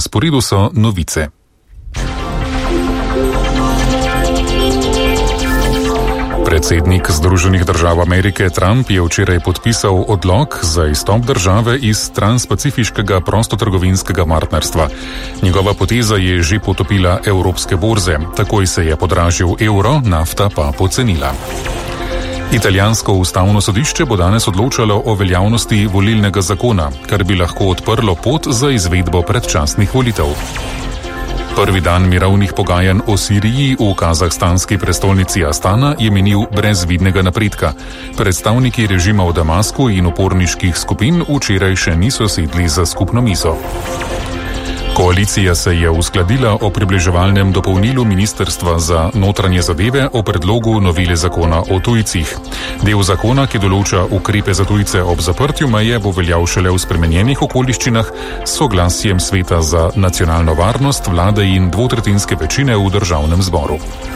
sporedu so novice. Predsednik Združenih držav Amerike Trump je včeraj podpisal odlok za izstop države iz transpacifiškega prostotrgovinskega partnerstva. Njegova poteza je že potopila evropske borze, takoj se je podražil evro, nafta pa pocenila. Italijansko ustavno sodišče bo danes odločalo o veljavnosti volilnega zakona, kar bi lahko odprlo pot za izvedbo predčasnih volitev. Prvi dan mirovnih pogajanj o Siriji v kazahstanski prestolnici Astana je minil brez vidnega napredka. Predstavniki režima v Damasku in uporniških skupin včeraj še niso sedli za skupno mizo. Koalicija se je uskladila o približevalnem dopolnilu Ministrstva za notranje zadeve o predlogu novele zakona o tujcih. Del zakona, ki določa ukrepe za tujce ob zaprtju meje, bo veljal šele v spremenjenih okoliščinah s soglasjem Sveta za nacionalno varnost, vlade in dvotretjinske večine v državnem zboru.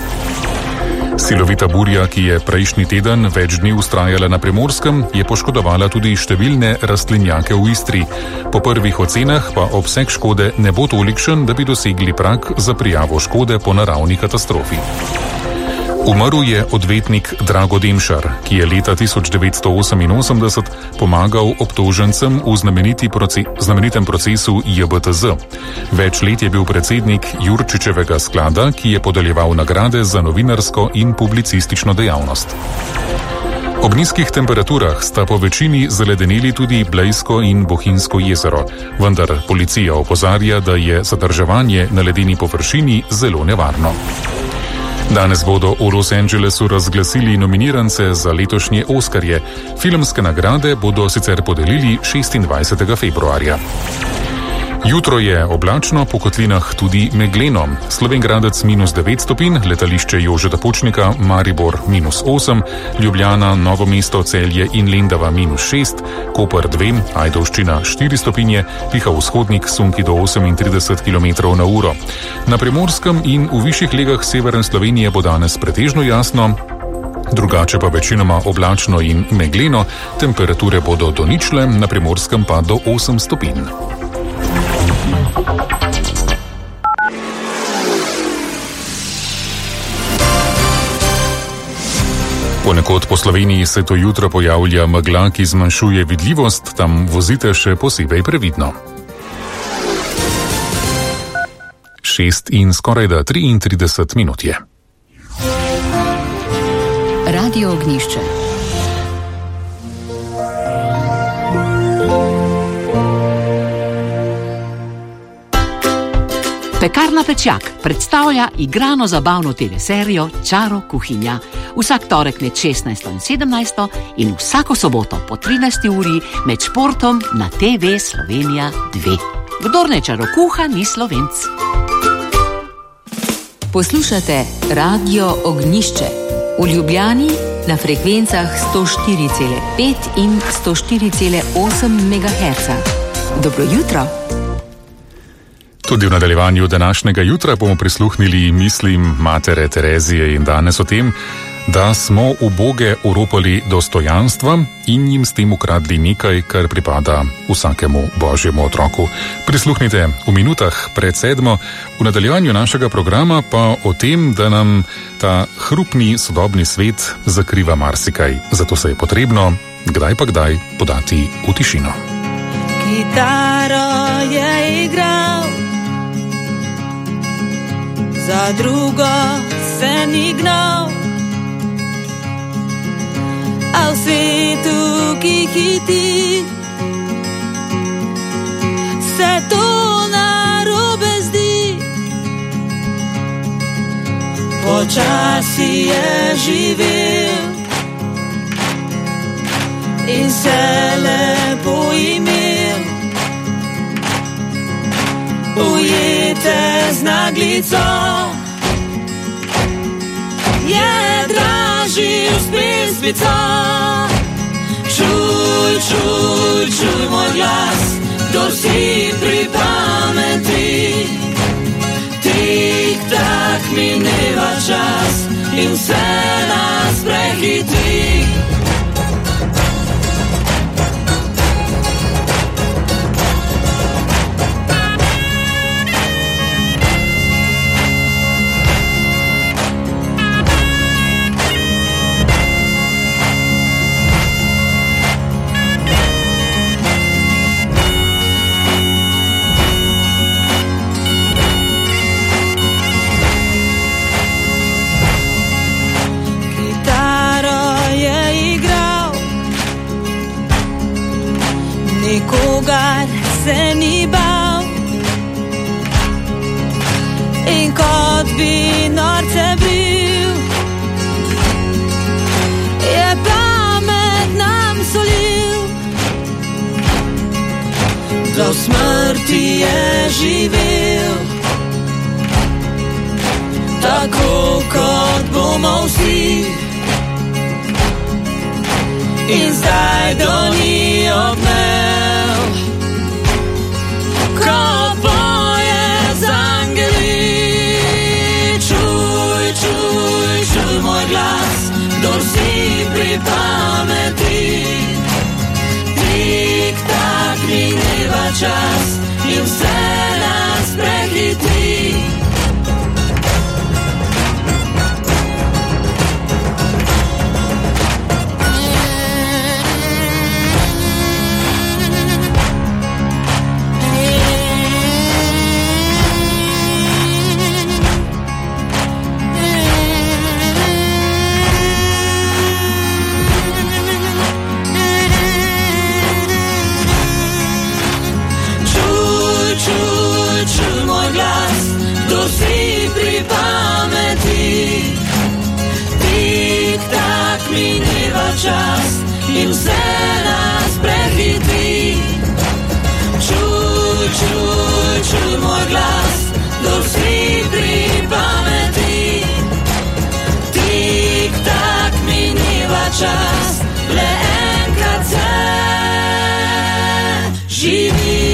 Silovita burja, ki je prejšnji teden več dni vztrajala na Primorskem, je poškodovala tudi številne rastlinjake v Istri. Po prvih ocenah pa obseg škode ne bo tolikšen, da bi dosegli prag za prijavo škode po naravni katastrofi. Umrl je odvetnik Drago Demšar, ki je leta 1988 pomagal obtožencem v znamenitem procesu JBTZ. Več let je bil predsednik Jurčičevega sklada, ki je podeljeval nagrade za novinarsko in publicistično dejavnost. Ob nizkih temperaturah sta po večini zaledeneli tudi Blejsko in Bohinjsko jezero, vendar policija opozarja, da je zadrževanje na ledeni površini zelo nevarno. Danes bodo v Los Angelesu razglasili nominirance za letošnje Oskarje. Filmske nagrade bodo sicer podelili 26. februarja. Jutro je oblačno, po kotlinah tudi megleno. Slovenj Gradec -9 stopinj, letališče Jožeta Pučnika, Maribor -8, Ljubljana, Novo mesto, Celje in Lendava -6, Koper 2, Ajdovščina 4 stopinje, piha vzhodnik, sunki do 38 km/h. Na Primorskem in v višjih legah severne Slovenije bo danes pretežno jasno, drugače pa večinoma oblačno in megleno, temperature bodo do ničle, na Primorskem pa do 8 stopinj. Ponekod po Sloveniji se to jutro pojavlja megla, ki zmanjšuje vidljivost, tam vozite še posebej previdno. 6 in skorajda 33 minut je. Radio Ognjišče. Pekarna Pečjak predstavlja igrano zabavno teleserijo Čaro kuhinja. Vsak torek med 16. in 17. in vsako soboto po 13. uri med športom na TV Slovenija 2. Kdor ne čaro kuha, ni Slovenc. Poslušate Radio Ognjišče v Ljubljani na frekvencah 104,5 in 104,8 MHz. Dobro jutro. Tudi v nadaljevanju današnjega jutra bomo prisluhnili mislim matere Terezije in danes o tem, da smo uboge oropali dostojanstva in jim s tem ukradli nekaj, kar pripada vsakemu božjemu otroku. Prisluhnite v minutah pred 7. V nadaljevanju našega programa pa o tem, da nam ta hrupni sodobni svet zakriva marsikaj. Zato se je potrebno kdaj pa kdaj podati v tišino. Kitaro je igral, za drugo se ni gnal, a v svetu, ki hiti, se to narobe zdi. Počasi je živel in se lepo imel, ujete z naglico, je dražil s pesmico. Čuj, čuj, čuj moj glas, kdor si pri pameti. Tik tak mineva čas in vse nas prehiti. bi norce bril, je pamet nam solil, do smrti je živel, tako kot bomo vsi. In zdaj do ni odmel, ko poje z angeli. Čuj, čuj, čuj moj glas, kdor si pri pameti. Tik tak mineva čas in vse nas prehiti. Si pri pameti, tik tak mineva čas in vse nas prehiti. Čuj, čuj, čuj moj glas, kdor si pri pameti. Tik tak mineva čas, le enkrat se živi.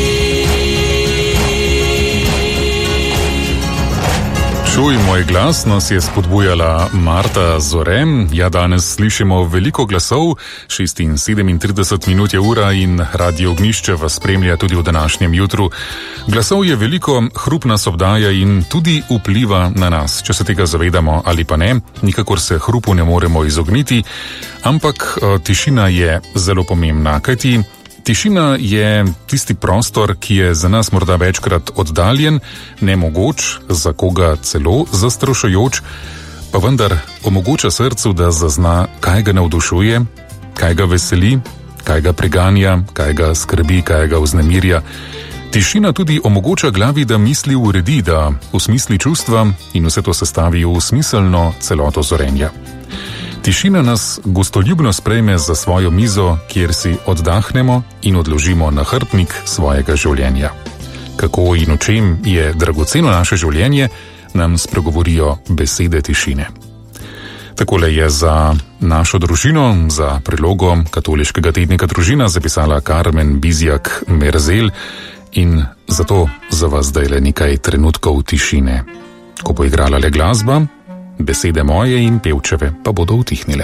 Čuj moj glas, nas je spodbujala Marta Zore. Ja, danes slišimo veliko glasov, 6 in 37 minut je ura in Radio Ognjišče vas spremlja tudi v današnjem jutru. Glasov je veliko, hrup nas obdaja in tudi vpliva na nas. Če se tega zavedamo ali pa ne, nikakor se hrupu ne moremo izogniti, ampak tišina je zelo pomembna, kajti tišina je tisti prostor, ki je za nas morda večkrat oddaljen, nemogoč, za koga celo zastrašujoč, pa vendar omogoča srcu, da zazna, kaj ga navdušuje, kaj ga veseli, kaj ga preganja, kaj ga skrbi, kaj ga vznemirja. Tišina tudi omogoča glavi, da misli uredi, da usmisli čustva in vse to sestavi v smiselno celoto zorenja. Tišina nas gostoljubno sprejme za svojo mizo, kjer si oddahnemo in odložimo nahrbtnik svojega življenja. Kako in v čem je dragoceno naše življenje, nam spregovorijo besede tišine. Takole je za našo družino, za prilogo katoliškega tednika Družina zapisala Karmen Bizjak Merzel in zato za vas zdaj le nekaj trenutkov tišine. Ko bo igrala le glasba, besede moje in pevčeve pa bodo utihnile.